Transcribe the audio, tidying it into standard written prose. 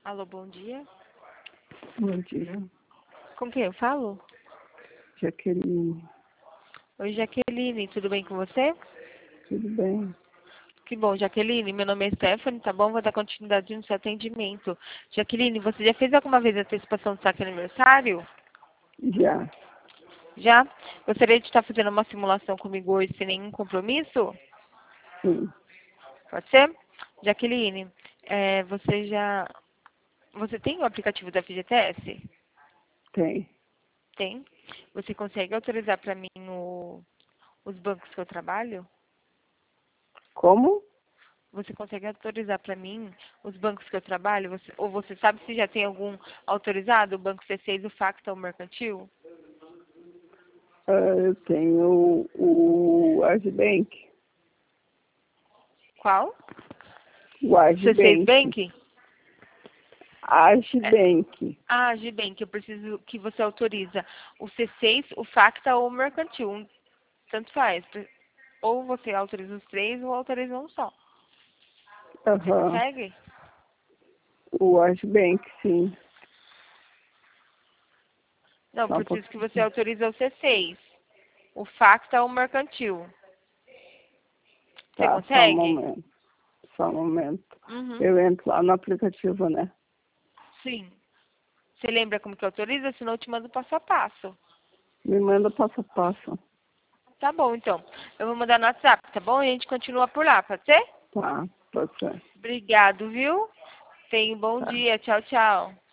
Alô, bom dia. Bom dia, Com quem eu falo? Jaqueline. Oi, Jaqueline, tudo bem com você? Tudo bem? Que bom, Jaqueline. Meu nome é Stephanie, tá bom? Vou dar continuidade no seu atendimento. Jaqueline, você já fez alguma vez a antecipação do saque aniversário? Já, Já? Gostaria de estar fazendo uma simulação comigo hoje sem nenhum compromisso? sim, Pode ser? Jaqueline, você tem o aplicativo da FGTS? tem. Tem. Você consegue autorizar para mim os bancos que eu trabalho? Como? Você consegue autorizar para mim os bancos que eu trabalho? Ou você sabe se já tem algum autorizado? O Banco C6, o Facta ou o Mercantil? Eu tenho o Agibank. Qual? O C6 Agibank. Bank? É, Agibank. Agibank, eu preciso que você autoriza o C6, o Facta ou o Mercantil. Tanto faz. Ou você autoriza os três ou autoriza um só. Você Aham. consegue? O Agibank, sim. Não, Só um preciso que pouquinho. você autorize o C6, o Facta ou o Mercantil. Você Tá, só um consegue? momento. Só um momento. Uhum. Eu entro lá no aplicativo, né? Sim. Você lembra como que autoriza? Senão eu te mando passo a passo. Me manda passo a passo. Tá bom, então. Eu vou mandar no WhatsApp, tá bom? E a gente continua por lá, pode ser? Tá, pode ser. Obrigado, viu? Tenha um bom Tá. dia. Tchau, tchau.